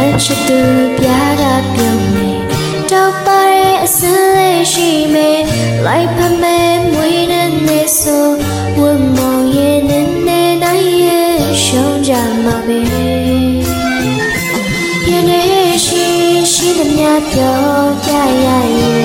ချစ်သူပြားကပြုံးနေတောက်ပါရဲ့အစမ်းလေးရှိမယ်လိုက်ဖမဲမွေးနဲ့နေဆိုဝတ်မောင်ရဲ့နဲ့နိုင်ရဲ့ရှုံးကြမှာပဲယနေ့ရှိသမျှပြောပြရရဲ့